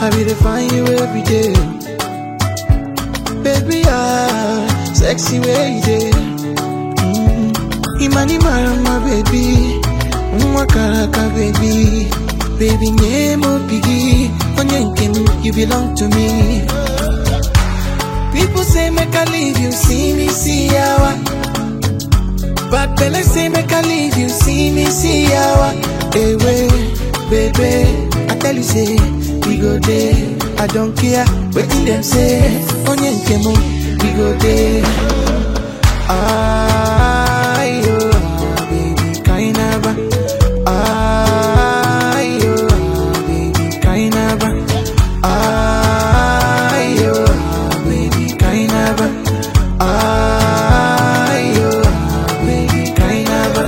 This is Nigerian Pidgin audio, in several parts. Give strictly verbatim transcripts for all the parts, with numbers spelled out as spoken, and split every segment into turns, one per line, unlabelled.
I be to find you every day. Baby, ah, sexy way you dey. Mm. Imani marama, baby. Mwakaraka, baby. Baby, nemo pigi. Onyenkem, you belong to me. People say make I leave you, see me, see yawa. But Bella say make I leave you, see me, see yawa. Hey, wait, baby, I tell you say, we go there. I don't care, waiting them say, Onyenkemo, we go there. Ayo, baby, kainaba. Ayo, baby, kainaba. Ayo, baby, kainaba. Ayo, baby, kainaba.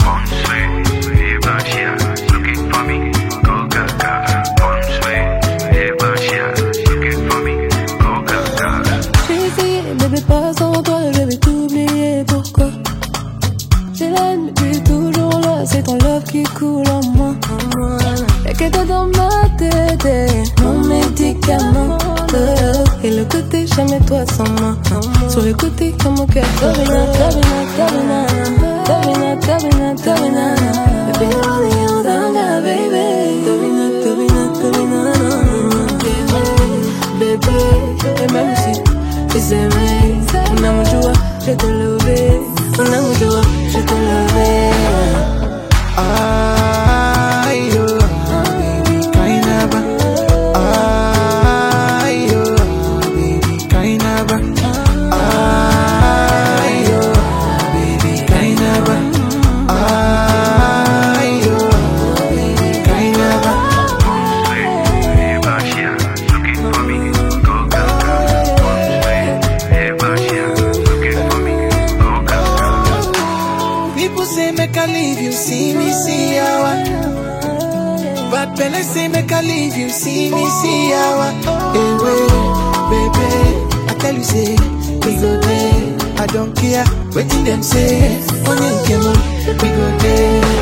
Looking for me, go gaga. On sway, looking for me, go gaga.
J'ai essayé, bébé, pas sans toi, je vais t'oublier, pourquoi? J'ai la haine depuis toujours là, c'est ton love qui coule en moi. Y'a que toi dans ma tête, mon médicament de love. Et le côté, jamais toi sans moi. Sur le côté, comme mon cœur, Tabina, Tabina, Tabina, Tabina, Tabina, Tabina. Baby, all the old anga, baby. Tabina, Tabina, Tabina, baby. Et même si tu s'aimais, on a mon joie, je te lever. On a mon joie, je te lever.
Ayo, baby, kainaba. Ayo, baby, kainaba. Ayo, baby, kainaba. Ayo, baby, kainaba.
Looking for me, go gaga. On sway, looking for me, go gaga.
People say make I leave you, see me, see yawa. But Bella say make I leave you, see me, see yawa. Hey, wait, baby, I tell you say, we go there. I don't care, waiting them say, Onyenkemo, we go there.